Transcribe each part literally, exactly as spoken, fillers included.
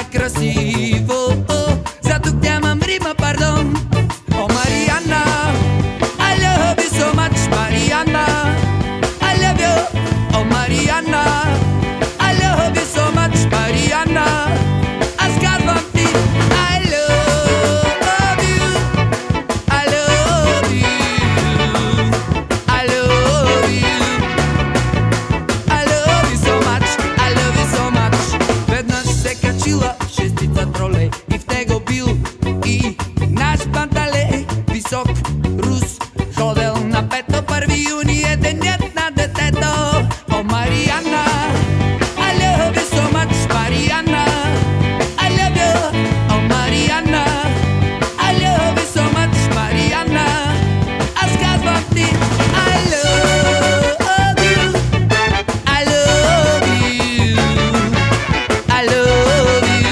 так красиво, зато нямам рима, пардон. О, Мариана, I love you so much, Mariana. I love you, oh Mariana. I love you so much, Mariana. Аз казвам ти, I love you. I love you. I love you. I love you so much. I love you so much. Веднъж се качила шестица тролей и в него бил и наш Панталей, висок рус, ходел на пето. Първи юни е денят на детето. О, Мариана, I love you so much, Mariana. I love you, oh Mariana. I love you so much, Mariana. Аз казвам ти, I love you. I love you. I love you.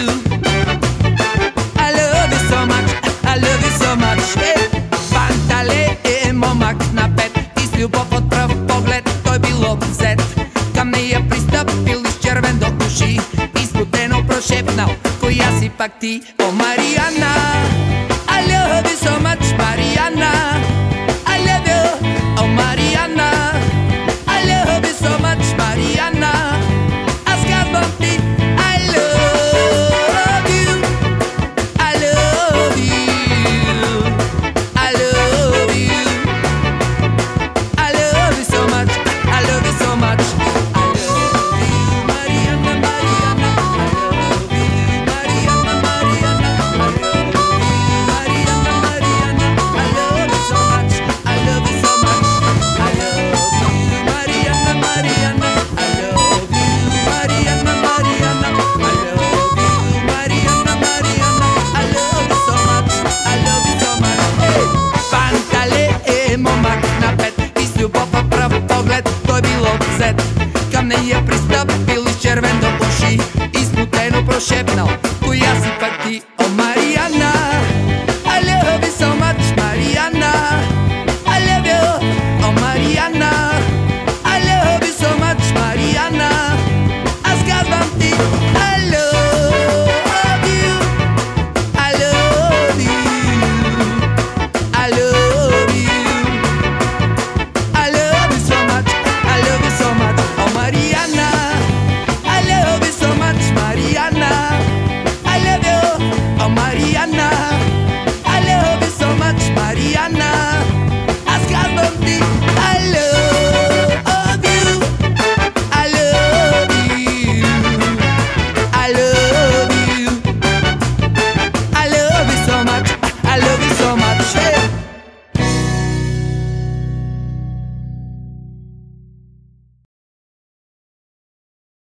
I love you so much. I love you so much. Е, Панталей е момък на пет и с любов от пръв поглед той бил обзет. Към нея пристъпил и с червен до уши и смутено прошепнал: коя си пак ти, о Мариана? I love you so much, Mariana. I love you, oh Mariana. I love you so much, Mariana. Аз казвам ти, I love you. I love you. I love you. I love you so much. I love you so much. I love you, Mariana, Mariana. I love you, Mariana, Mariana. I love you, Mariana, Mariana. I love you so much. I love you so much. I love you, Mariana, Mariana. I love you, Mariana, Mariana. I love you, Mariana, Mariana. I love you so much. I love you so much. Hey! Панталей е момък на пет и с любов от пръв поглед той бил обзет. Към нея пристъпил и с червен до уши и смутено прошепнал: коя си пак ти, о Мариана? I love you so much, Mariana. I love you, oh Mariana. I love you so much, Mariana. Аз казвам ти, I love you. I love you. I love you. I love you so much. I love you so much, oh Mariana. I love you so much, Mariana. I love you, oh Mariana. I love you so much, Mariana. Аз казвам ти,